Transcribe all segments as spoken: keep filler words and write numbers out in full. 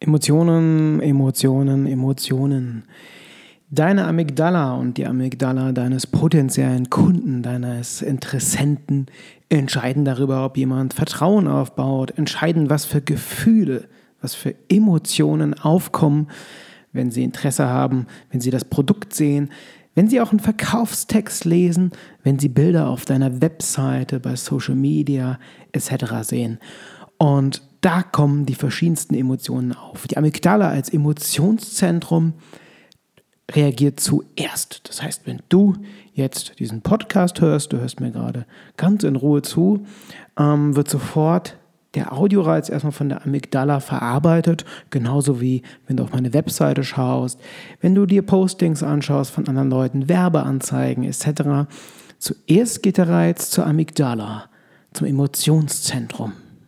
Emotionen, Emotionen, Emotionen. Deine Amygdala und die Amygdala deines potenziellen Kunden, deines Interessenten entscheiden darüber, ob jemand Vertrauen aufbaut, entscheiden, was für Gefühle, was für Emotionen aufkommen, wenn sie Interesse haben, wenn sie das Produkt sehen, wenn sie auch einen Verkaufstext lesen, wenn sie Bilder auf deiner Webseite, bei Social Media et cetera sehen. Und da kommen die verschiedensten Emotionen auf. Die Amygdala als Emotionszentrum reagiert zuerst. Das heißt, wenn du jetzt diesen Podcast hörst, du hörst mir gerade ganz in Ruhe zu, ähm, wird sofort der Audioreiz erstmal von der Amygdala verarbeitet, genauso wie wenn du auf meine Webseite schaust, wenn du dir Postings anschaust von anderen Leuten, Werbeanzeigen et cetera. Zuerst geht der Reiz zur Amygdala, zum Emotionszentrum.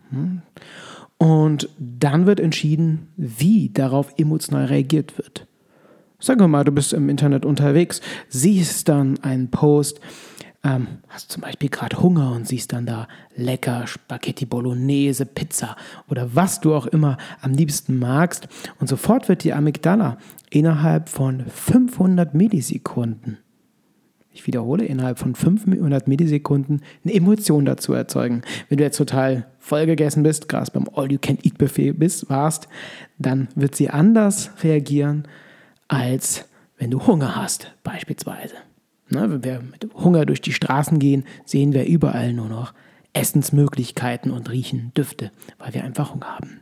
Und dann wird entschieden, wie darauf emotional reagiert wird. Sagen wir mal, du bist im Internet unterwegs, siehst dann einen Post, ähm, hast zum Beispiel gerade Hunger und siehst dann da lecker Spaghetti Bolognese, Pizza oder was du auch immer am liebsten magst. Und sofort wird die Amygdala innerhalb von fünfhundert Millisekunden, ich wiederhole, innerhalb von fünfhundert Millisekunden eine Emotion dazu erzeugen. Wenn du jetzt total vollgegessen bist, gerade beim All-You-Can-Eat-Buffet bist, warst, dann wird sie anders reagieren, als wenn du Hunger hast, beispielsweise. Na, wenn wir mit Hunger durch die Straßen gehen, sehen wir überall nur noch Essensmöglichkeiten und riechen Düfte, weil wir einfach Hunger haben.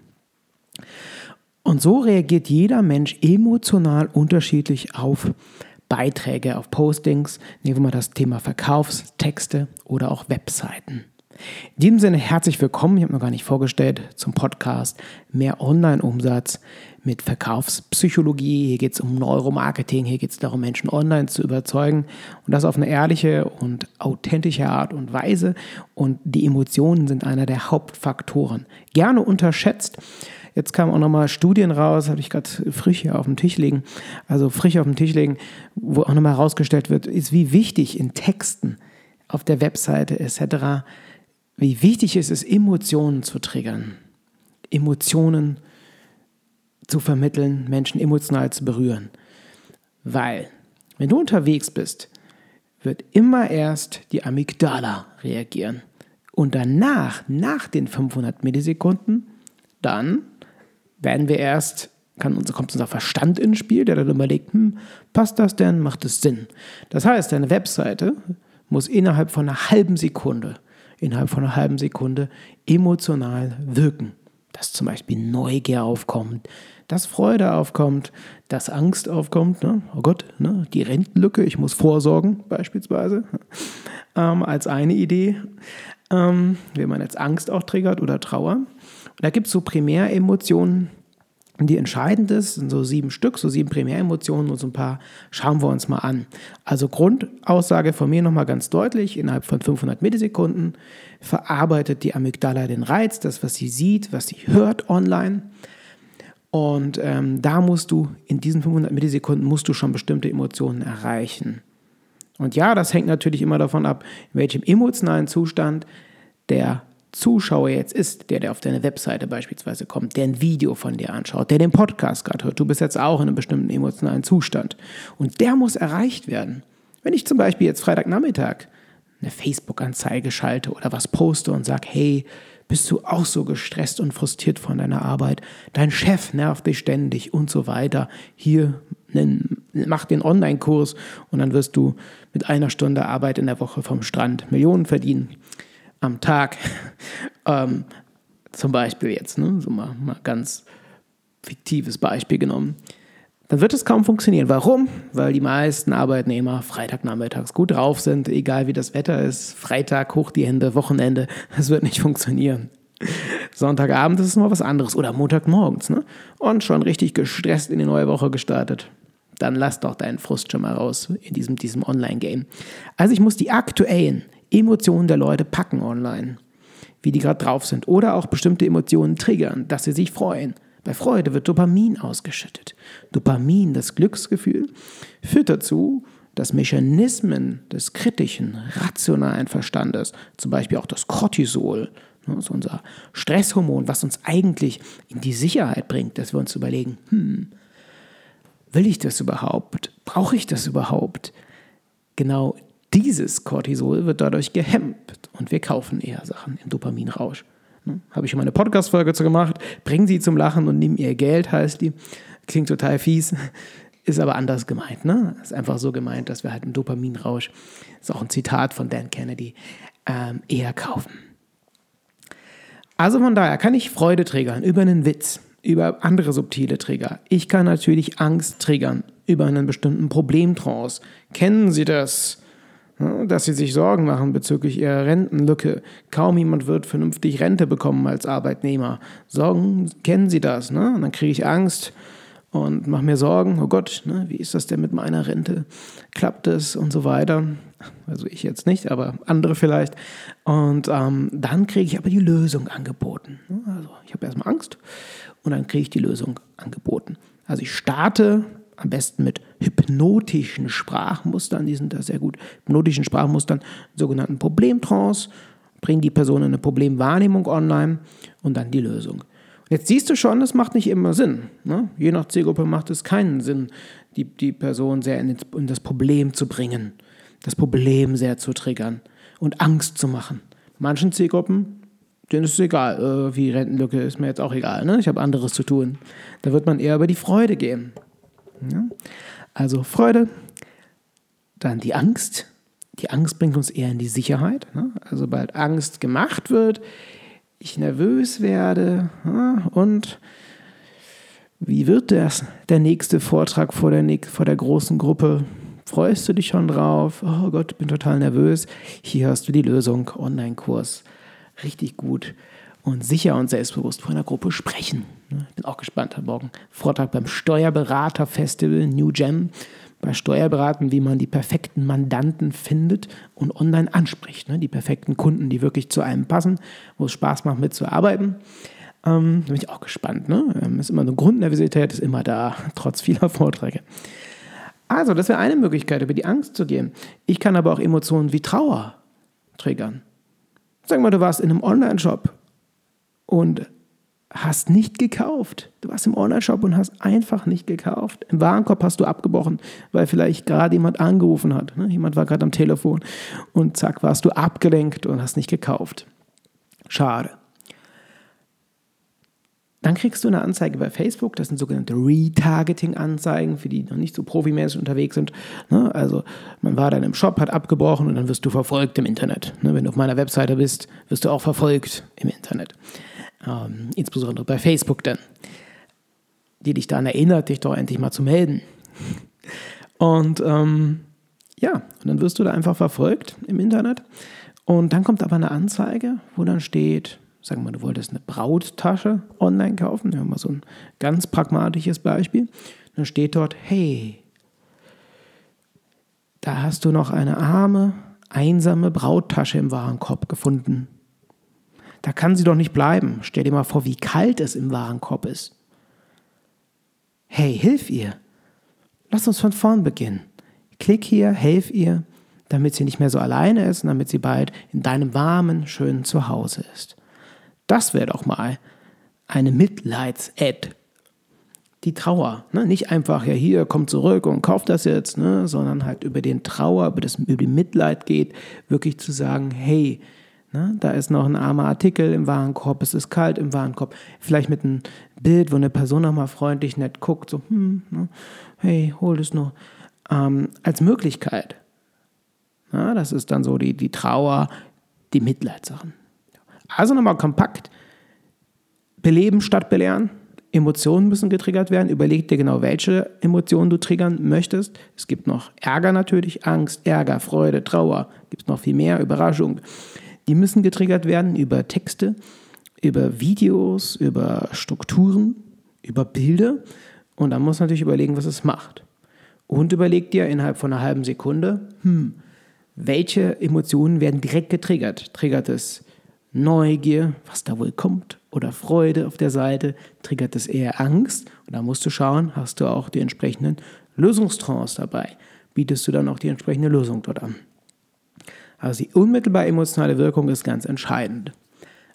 Und so reagiert jeder Mensch emotional unterschiedlich auf Beiträge, auf Postings, nehmen wir mal das Thema Verkaufstexte oder auch Webseiten. In diesem Sinne herzlich willkommen, ich habe noch gar nicht vorgestellt, zum Podcast Mehr Online-Umsatz mit Verkaufspsychologie. Hier geht es um Neuromarketing, hier geht es darum, Menschen online zu überzeugen und das auf eine ehrliche und authentische Art und Weise. Und die Emotionen sind einer der Hauptfaktoren. Gerne unterschätzt. Jetzt kamen auch nochmal Studien raus, habe ich gerade frisch hier auf dem Tisch liegen, also frisch auf dem Tisch liegen, wo auch nochmal herausgestellt wird, ist, wie wichtig in Texten auf der Webseite et cetera, wie wichtig es ist, Emotionen zu triggern, Emotionen zu vermitteln, Menschen emotional zu berühren. Weil, wenn du unterwegs bist, wird immer erst die Amygdala reagieren. Und danach, nach den fünfhundert Millisekunden, dann werden wir erst, kann, kommt unser Verstand ins Spiel, der dann überlegt, hm, passt das denn, macht es Sinn? Das heißt, deine Webseite muss innerhalb von einer halben Sekunde, innerhalb von einer halben Sekunde emotional wirken. Dass zum Beispiel Neugier aufkommt, dass Freude aufkommt, dass Angst aufkommt. Ne? Oh Gott, ne? Die Rentenlücke, ich muss vorsorgen beispielsweise, ähm, als eine Idee, ähm, wenn man jetzt Angst auch triggert oder Trauer. Und da gibt es so Primäremotionen, die entscheidend ist, sind so sieben Stück, so sieben Primäremotionen und so ein paar schauen wir uns mal an. Also Grundaussage von mir nochmal ganz deutlich, innerhalb von fünfhundert Millisekunden verarbeitet die Amygdala den Reiz, das, was sie sieht, was sie hört online. Und ähm, da musst du, in diesen fünfhundert Millisekunden musst du schon bestimmte Emotionen erreichen. Und ja, das hängt natürlich immer davon ab, in welchem emotionalen Zustand der Zuschauer jetzt ist, der, der auf deine Webseite beispielsweise kommt, der ein Video von dir anschaut, der den Podcast gerade hört. Du bist jetzt auch in einem bestimmten emotionalen Zustand. Und der muss erreicht werden. Wenn ich zum Beispiel jetzt Freitagnachmittag eine Facebook-Anzeige schalte oder was poste und sage, hey, bist du auch so gestresst und frustriert von deiner Arbeit? Dein Chef nervt dich ständig und so weiter. Hier, mach den Online-Kurs und dann wirst du mit einer Stunde Arbeit in der Woche vom Strand Millionen verdienen. Am Tag, ähm, zum Beispiel jetzt, ne, so mal, mal ganz fiktives Beispiel genommen, dann wird es kaum funktionieren. Warum? Weil die meisten Arbeitnehmer Freitagnachmittags gut drauf sind, egal wie das Wetter ist, Freitag hoch die Hände, Wochenende, das wird nicht funktionieren. Sonntagabend ist es mal was anderes oder Montagmorgens, ne? Und schon richtig gestresst in die neue Woche gestartet. Dann lass doch deinen Frust schon mal raus in diesem, diesem Online-Game. Also ich muss die aktuellen Emotionen der Leute packen online, wie die gerade drauf sind. Oder auch bestimmte Emotionen triggern, dass sie sich freuen. Bei Freude wird Dopamin ausgeschüttet. Dopamin, das Glücksgefühl, führt dazu, dass Mechanismen des kritischen, rationalen Verstandes, zum Beispiel auch das Cortisol, Das ist unser Stresshormon, was uns eigentlich in die Sicherheit bringt, dass wir uns überlegen, hm, will ich das überhaupt? Brauche ich das überhaupt? Genau dieses Cortisol wird dadurch gehemmt und wir kaufen eher Sachen im Dopaminrausch. Habe ich schon mal eine Podcast-Folge dazu gemacht. Bring sie zum Lachen und nimm ihr Geld, heißt die. Klingt total fies, ist aber anders gemeint. Ne? Ist einfach so gemeint, dass wir halt im Dopaminrausch, ist auch ein Zitat von Dan Kennedy, ähm, eher kaufen. Also von daher kann ich Freude triggern über einen Witz, über andere subtile Trigger. Ich kann natürlich Angst triggern über einen bestimmten Problemtrance. Kennen Sie das? Dass Sie sich Sorgen machen bezüglich Ihrer Rentenlücke. Kaum jemand wird vernünftig Rente bekommen als Arbeitnehmer. Sorgen, kennen Sie das? Ne? Und dann kriege ich Angst und mache mir Sorgen. Oh Gott, ne? Wie ist das denn mit meiner Rente? Klappt es und so weiter? Also ich jetzt nicht, aber andere vielleicht. Und ähm, dann kriege ich aber die Lösung angeboten. Also ich habe erstmal Angst und dann kriege ich die Lösung angeboten. Also ich starte am besten mit hypnotischen Sprachmustern, die sind da sehr gut, hypnotischen Sprachmustern, sogenannten Problemtrance, bringen die Person in eine Problemwahrnehmung online und dann die Lösung. Und jetzt siehst du schon, das macht nicht immer Sinn. Ne? Je nach Zielgruppe macht es keinen Sinn, die, die Person sehr in, in das Problem zu bringen, das Problem sehr zu triggern und Angst zu machen. Manchen Zielgruppen, denen ist es egal, äh, wie Rentenlücke ist mir jetzt auch egal, ne? Ich habe anderes zu tun. Da wird man eher über die Freude gehen. Ja? Also Freude, dann die Angst. Die Angst bringt uns eher in die Sicherheit. Ne? Also sobald Angst gemacht wird, ich nervös werde ja, und wie wird das, der nächste Vortrag vor der, vor der großen Gruppe? Freust du dich schon drauf? Oh Gott, bin total nervös. Hier hast du die Lösung, Online-Kurs. Richtig gut und sicher und selbstbewusst vor einer Gruppe sprechen. Ich bin auch gespannt, am Morgen Vortrag beim Steuerberater-Festival New Gem. Bei Steuerberaten, wie man die perfekten Mandanten findet und online anspricht. Die perfekten Kunden, die wirklich zu einem passen, wo es Spaß macht mitzuarbeiten. Ähm, da bin ich auch gespannt. Ne? Ist immer eine Grundnervosität, ist immer da, trotz vieler Vorträge. Also, das wäre eine Möglichkeit, über die Angst zu gehen. Ich kann aber auch Emotionen wie Trauer triggern. Sag mal, du warst in einem Online-Shop und hast nicht gekauft. Du warst im Online-Shop und hast einfach nicht gekauft. Im Warenkorb hast du abgebrochen, weil vielleicht gerade jemand angerufen hat. Ne? Jemand war gerade am Telefon und zack, warst du abgelenkt und hast nicht gekauft. Schade. Dann kriegst du eine Anzeige bei Facebook, das sind sogenannte Retargeting-Anzeigen, für die noch nicht so profimäßig unterwegs sind. Ne? Also man war dann im Shop, hat abgebrochen und dann wirst du verfolgt im Internet. Ne? Wenn du auf meiner Webseite bist, wirst du auch verfolgt im Internet. Ähm, insbesondere bei Facebook dann, die dich daran erinnert, dich doch endlich mal zu melden. Und ähm, ja, und dann wirst du da einfach verfolgt im Internet. Und dann kommt aber eine Anzeige, wo dann steht, sagen wir mal, du wolltest eine Brauttasche online kaufen. Wir haben mal so ein ganz pragmatisches Beispiel. Dann steht dort, hey, da hast du noch eine arme, einsame Brauttasche im Warenkorb gefunden. Da kann sie doch nicht bleiben. Stell dir mal vor, wie kalt es im Warenkorb ist. Hey, hilf ihr. Lass uns von vorn beginnen. Klick hier, hilf ihr, damit sie nicht mehr so alleine ist und damit sie bald in deinem warmen, schönen Zuhause ist. Das wäre doch mal eine Mitleids-Ad. Die Trauer. Ne? Nicht einfach, ja hier, komm zurück und kauf das jetzt, ne? Sondern halt über den Trauer, über das über die Mitleid geht, wirklich zu sagen, hey, ne? Da ist noch ein armer Artikel im Warenkorb, es ist kalt im Warenkorb. Vielleicht mit einem Bild, wo eine Person nochmal freundlich nett guckt, so, hm, ne? Hey, hol das noch. Ähm, als Möglichkeit. Ja, das ist dann so die, die Trauer, die Mitleidssachen. Also nochmal kompakt, beleben statt belehren, Emotionen müssen getriggert werden, überleg dir genau, welche Emotionen du triggern möchtest. Es gibt noch Ärger natürlich, Angst, Ärger, Freude, Trauer, gibt es noch viel mehr, Überraschung. Die müssen getriggert werden über Texte, über Videos, über Strukturen, über Bilder und dann musst du natürlich überlegen, was es macht. Und überleg dir innerhalb von einer halben Sekunde, hm, welche Emotionen werden direkt getriggert? Triggert es Neugier, was da wohl kommt, oder Freude auf der Seite, triggert es eher Angst. Und da musst du schauen, hast du auch die entsprechenden Lösungstrance dabei. Bietest du dann auch die entsprechende Lösung dort an. Also die unmittelbare emotionale Wirkung ist ganz entscheidend.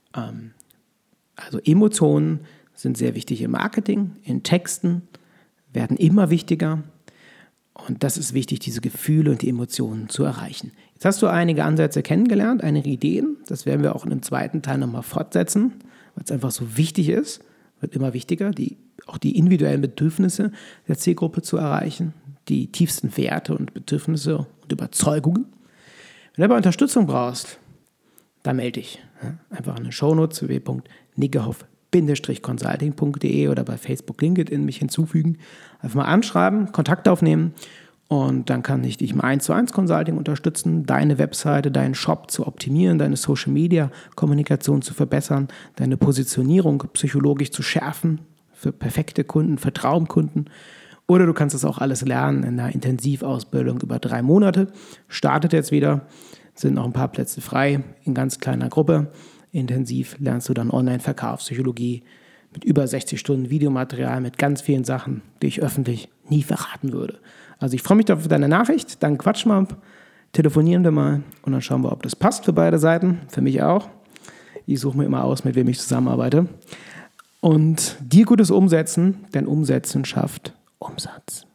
Ähm, also Emotionen sind sehr wichtig im Marketing, in Texten, werden immer wichtiger. Und das ist wichtig, diese Gefühle und die Emotionen zu erreichen. Jetzt hast du einige Ansätze kennengelernt, einige Ideen. Das werden wir auch in dem zweiten Teil nochmal fortsetzen, weil es einfach so wichtig ist, wird immer wichtiger, die, auch die individuellen Bedürfnisse der Zielgruppe zu erreichen, die tiefsten Werte und Bedürfnisse und Überzeugungen. Wenn du aber Unterstützung brauchst, dann melde dich. Einfach in den Shownotes w w w punkt niggehoff Bindestrich consulting punkt de oder bei Facebook, LinkedIn mich hinzufügen. Einfach mal anschreiben, Kontakt aufnehmen und dann kann ich dich im eins zu eins Consulting unterstützen, deine Webseite, deinen Shop zu optimieren, deine Social-Media-Kommunikation zu verbessern, deine Positionierung psychologisch zu schärfen für perfekte Kunden, für Traumkunden. Oder du kannst das auch alles lernen in einer Intensivausbildung über drei Monate. Startet jetzt wieder, sind noch ein paar Plätze frei in ganz kleiner Gruppe. Intensiv lernst du dann Online-Verkaufspsychologie mit über sechzig Stunden Videomaterial, mit ganz vielen Sachen, die ich öffentlich nie verraten würde. Also ich freue mich auf deine Nachricht, dann quatschen wir, telefonieren wir mal und dann schauen wir, ob das passt für beide Seiten, für mich auch. Ich suche mir immer aus, mit wem ich zusammenarbeite. Und dir gutes Umsetzen, denn Umsetzen schafft Umsatz.